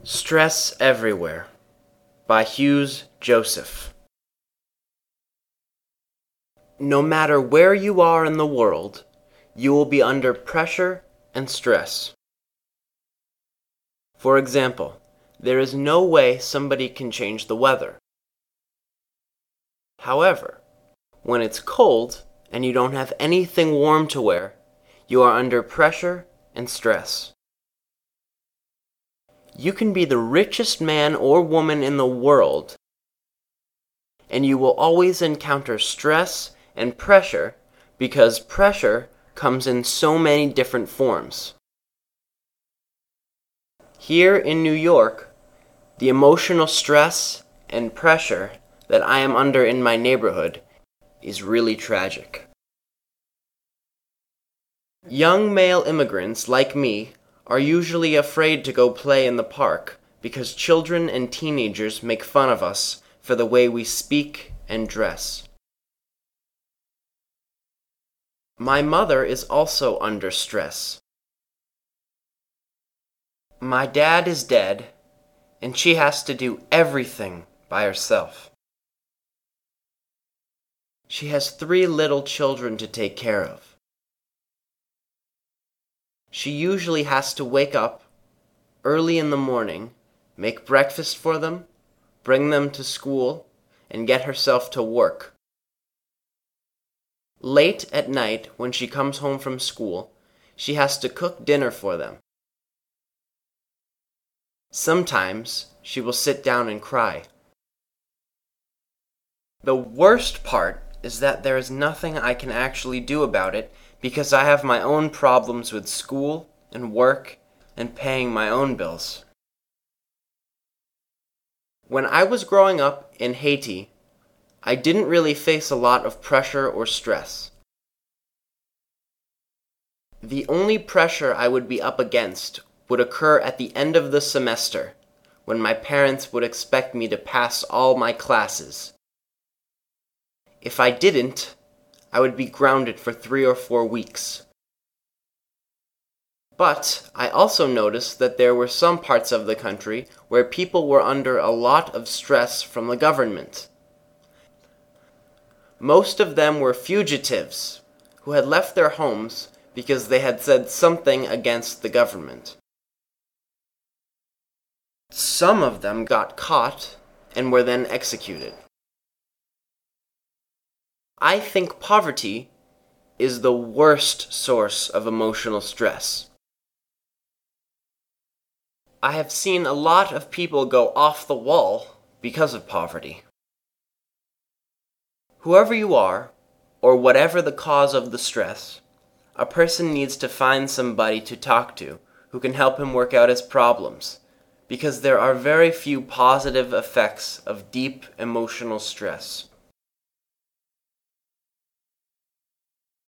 Stress Everywhere by Hughes Joseph. No matter where you are in the world, you will be under pressure and stress. For example, there is no way somebody can change the weather. However, when it's cold and you don't have anything warm to wear, you are under pressure and stress. You can be the richest man or woman in the world, and you will always encounter stress and pressure because pressure comes in so many different forms. Here in New York, the emotional stress and pressure that I am under in my neighborhood is really tragic. Young male immigrants like me are usually afraid to go play in the park because children and teenagers make fun of us for the way we speak and dress. My mother is also under stress. My dad is dead, and she has to do everything by herself. She has 3 little children to take care of. She usually has to wake up early in the morning, make breakfast for them, bring them to school, and get herself to work. Late at night, when she comes home from school, she has to cook dinner for them. Sometimes she will sit down and cry. The worst part is that there is nothing I can actually do about it because I have my own problems with school and work and paying my own bills. When I was growing up in Haiti, I didn't really face a lot of pressure or stress. The only pressure I would be up against would occur at the end of the semester, when my parents would expect me to pass all my classes. If I didn't, I would be grounded for 3 or 4 weeks. But I also noticed that there were some parts of the country where people were under a lot of stress from the government. Most of them were fugitives who had left their homes because they had said something against the government. Some of them got caught and were then executed. I think poverty is the worst source of emotional stress. I have seen a lot of people go off the wall because of poverty. Whoever you are, or whatever the cause of the stress, a person needs to find somebody to talk to who can help him work out his problems, because there are very few positive effects of deep emotional stress.